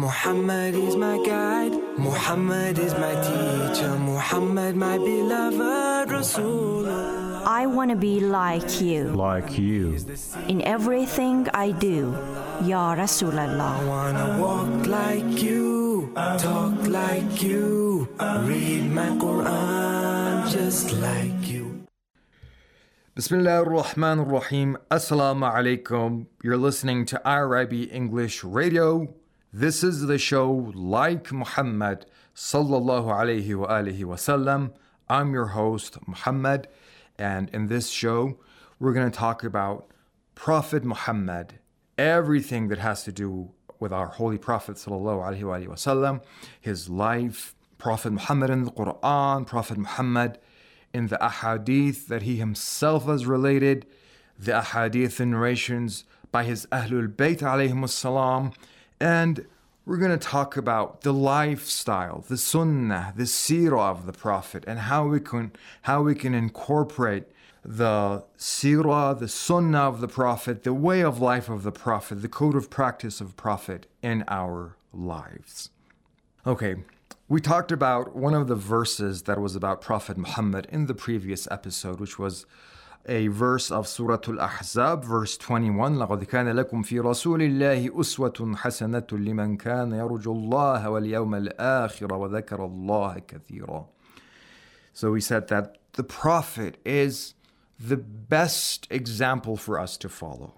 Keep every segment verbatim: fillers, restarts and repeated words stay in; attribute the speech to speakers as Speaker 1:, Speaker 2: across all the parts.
Speaker 1: Muhammad is my guide, Muhammad is my teacher, Muhammad my beloved Rasulullah.
Speaker 2: I want to be like you.
Speaker 3: Like you.
Speaker 2: In everything I do, Ya Rasulallah.
Speaker 1: I wanna walk like you, talk like you, read my Quran just like you.
Speaker 3: Bismillah ar-Rahman ar-Rahim. Assalamu alaikum. You're listening to R I B English Radio. This is the show Like Muhammad sallallahu alayhi wa alihi wa sallam. I'm your host, Muhammad, and in this show, we're going to talk about Prophet Muhammad, everything that has to do with our Holy Prophet sallallahu alayhi wa alihi wa sallam, his life, Prophet Muhammad in the Quran, Prophet Muhammad in the ahadith that he himself has related, the ahadith and narrations by his Ahlul Bayt alayhimus salam. And we're going to talk about the lifestyle, the sunnah, the seerah of the Prophet, and how we can how we can incorporate the seerah, the sunnah of the Prophet, the way of life of the Prophet, the code of practice of Prophet in our lives. Okay, we talked about one of the verses that was about Prophet Muhammad in the previous episode, which was a verse of Surah Al-Ahzab, verse twenty-one. لَقَدْ كَانَ لَكُمْ فِي رَسُولِ اللَّهِ أُسْوَةٌ حَسَنَةٌ لِمَنْ كَانَ يَرْجُو اللَّهَ وَالْيَوْمَ الْآخِرَ وَذَكَرَ اللَّهَ كَثِيرًا. So we said that the Prophet is the best example for us to follow.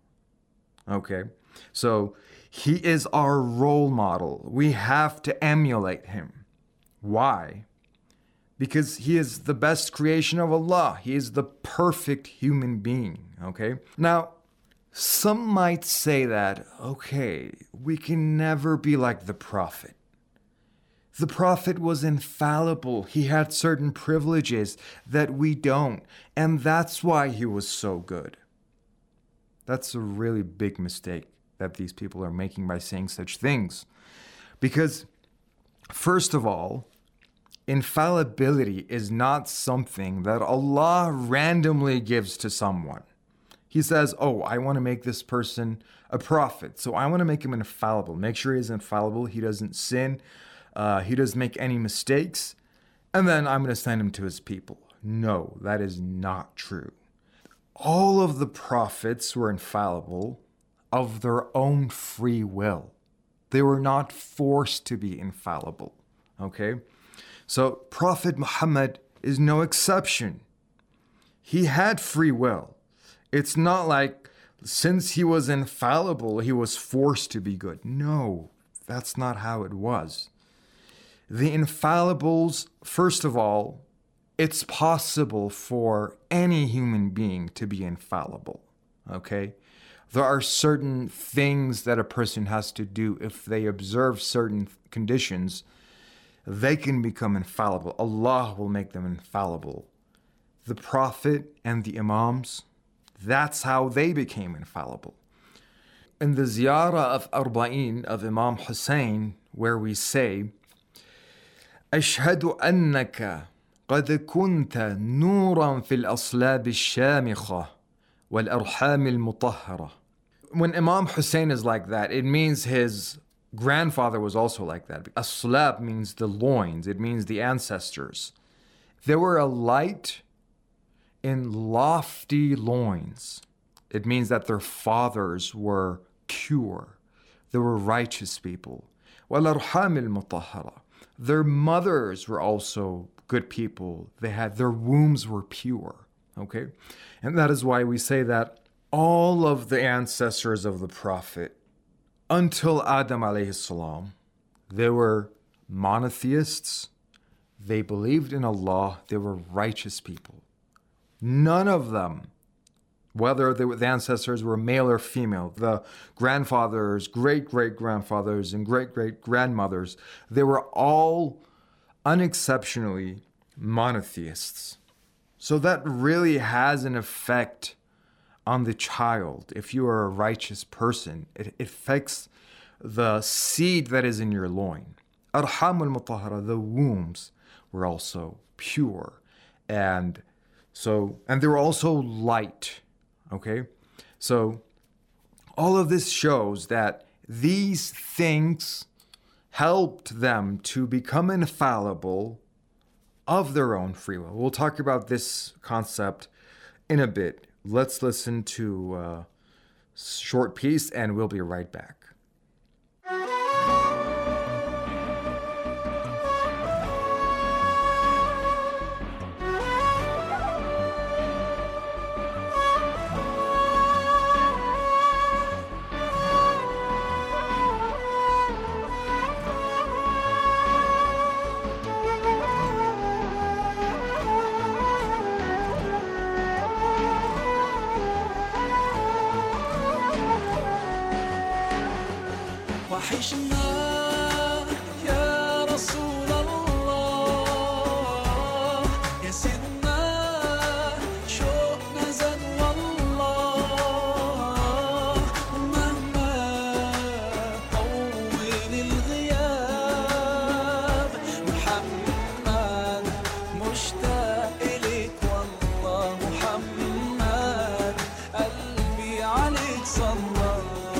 Speaker 3: Okay, so he is our role model. We have to emulate him. Why? Because he is the best creation of Allah. He is the perfect human being, okay? Now, some might say that, okay, we can never be like the Prophet. The Prophet was infallible. He had certain privileges that we don't, and that's why he was so good. That's a really big mistake that these people are making by saying such things. Because, first of all, infallibility is not something that Allah randomly gives to someone. He says, oh, I want to make this person a prophet, so I want to make him infallible. Make sure he's infallible, he doesn't sin, uh, he doesn't make any mistakes, and then I'm going to send him to his people. No, that is not true. All of the prophets were infallible of their own free will. They were not forced to be infallible, okay? So Prophet Muhammad is no exception. He had free will. It's not like since he was infallible, he was forced to be good. No, that's not how it was. The infallibles, first of all, it's possible for any human being to be infallible, okay? There are certain things that a person has to do if they observe certain conditions. They can become infallible. Allah will make them infallible. The Prophet and the Imams, that's how they became infallible. In the ziyarah of Arba'in of Imam Hussein, where we say, أشهد أنك قد كنت نورا في الأصلاب الشامخة والأرحام المطهرة. When Imam Hussein is like that, it means his grandfather was also like that. Aslab means the loins. It means the ancestors. They were a light in lofty loins. It means that their fathers were pure. They were righteous people. وَالْأَرْحَامِ الْمُطَهَّرَةِ. Their mothers were also good people. They had, their wombs were pure. Okay? And that is why we say that all of the ancestors of the Prophet until Adam alayhi salam, they were monotheists, they believed in Allah, they were righteous people. None of them, whether they were, the ancestors were male or female, the grandfathers, great-great-grandfathers, and great-great-grandmothers, they were all unexceptionally monotheists. So that really has an effect on the child. If you are a righteous person, it affects the seed that is in your loin. Arham al-mutahara, the wombs were also pure. And so, and they were also light. Okay? So all of this shows that these things helped them to become infallible of their own free will. We'll talk about this concept in a bit. Let's listen to a short piece and we'll be right back.
Speaker 1: وحشنا يا رسول الله يا سيدنا شوقنا زاد والله ومهما طول الغياب محمد مشتاق إليك والله محمد قلبي عليك صلى.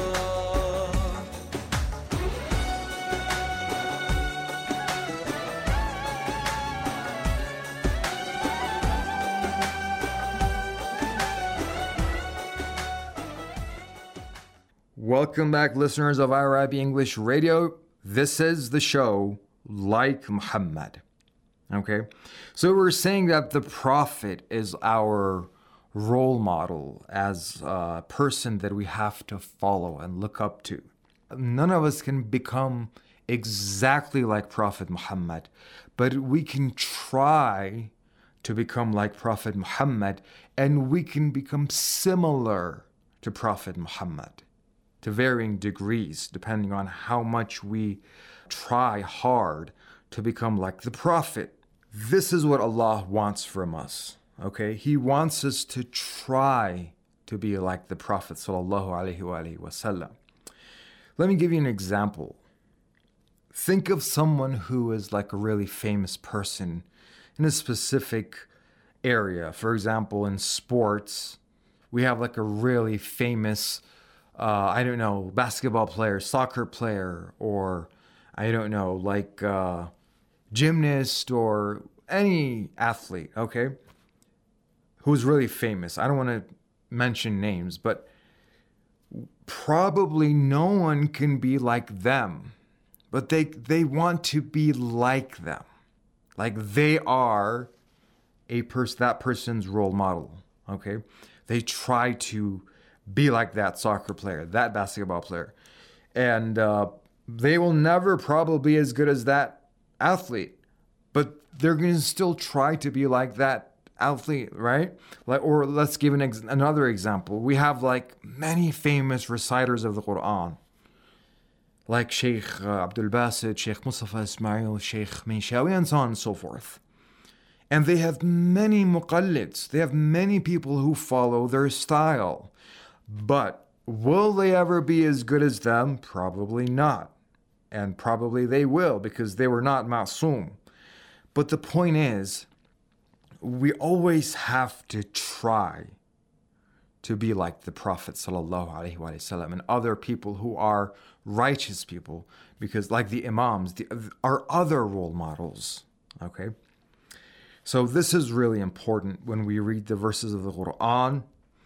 Speaker 3: Welcome back, listeners of Arabi English Radio. This is the show Like Muhammad. Okay, so we're saying that the Prophet is our role model as a person that we have to follow and look up to. None of us can become exactly like Prophet Muhammad, but we can try to become like Prophet Muhammad, and we can become similar to Prophet Muhammad to varying degrees, depending on how much we try hard to become like the Prophet. This is what Allah wants from us, okay? He wants us to try to be like the Prophet sallallahu alaihi wasallam. Let me give you an example. Think of someone who is like a really famous person in a specific area. For example, in sports, we have like a really famous Uh, I don't know, basketball player, soccer player, or I don't know, like uh, gymnast or any athlete, okay, who's really famous. I don't want to mention names, but probably no one can be like them, but they they want to be like them, like they are a person, that person's role model, okay? They try to be like that soccer player, that basketball player. And uh, they will never probably be as good as that athlete, but they're going to still try to be like that athlete, right? Like, or let's give an ex- another example. We have like many famous reciters of the Quran, like Sheikh uh, Abdul Basit, Sheikh Mustafa Ismail, Sheikh Minshawi, and so on and so forth. And they have many muqallids. They have many people who follow their style. But will they ever be as good as them? Probably not. And probably they will, because they were not ma'soom. But the point is, we always have to try to be like the Prophet sallallahu alaihi wasallam and other people who are righteous people, because like the Imams, the, are other role models. Okay? So this is really important when we read the verses of the Quran.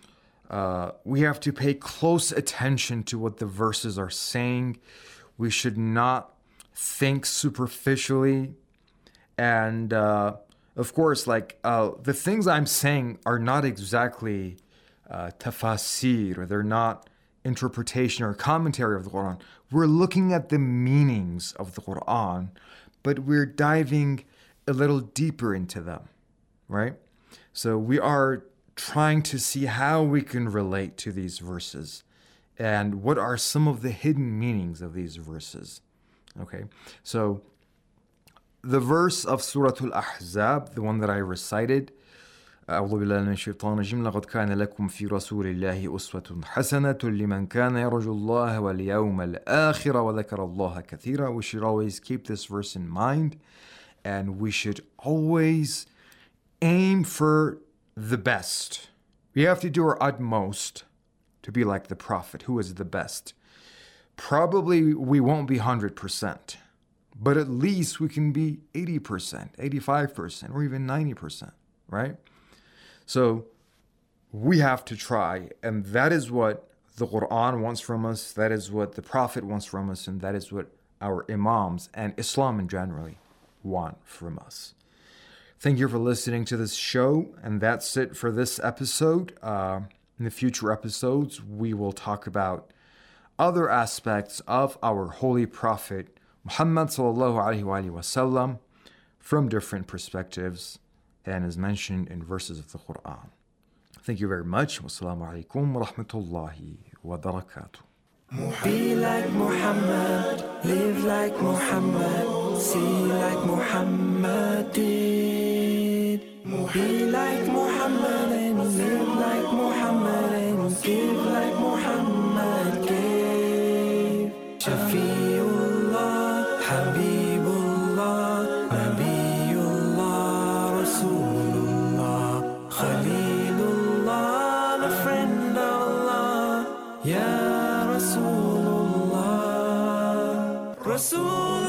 Speaker 3: Uh, we have to pay close attention to what the verses are saying. We should not think superficially. And uh, of course, like uh, the things I'm saying are not exactly uh, tafasir, or they're not interpretation or commentary of the Quran. We're looking at the meanings of the Quran, but we're diving a little deeper into them, right? So we are trying to see how we can relate to these verses and what are some of the hidden meanings of these verses. Okay, so the verse of Surah Al-Ahzab, the one that I recited, أعوذ بالله من الشيطان الرجيم لقد كان لكم في رسول الله أسوة حسنة لمن كان يرجو الله واليوم الآخر وذكر الله كثيرا. We should always keep this verse in mind, and we should always aim for the best. We have to do our utmost to be like the Prophet, who is the best. Probably we won't be one hundred percent, but at least we can be eighty percent, eighty-five percent, or even ninety percent, right? So we have to try, and that is what the Quran wants from us, that is what the Prophet wants from us, and that is what our Imams and Islam in general want from us. Thank you for listening to this show, and that's it for this episode. Uh, in the future episodes, we will talk about other aspects of our Holy Prophet, Muhammad sallallahu alaihi wasallam, from different perspectives, and as mentioned in verses of the Quran. Thank you very much. Wassalamu alaikum wa rahmatullahi wa barakatuh.
Speaker 1: Be like Muhammad, live like Muhammad, see like Muhammad did. Be like Muhammad and live like Muhammad and give like Muhammad gave. Shafiullah, Habibullah, Nabiullah, Rasulullah, Khalilullah, the friend of Allah, Ya Rasulullah, Rasul.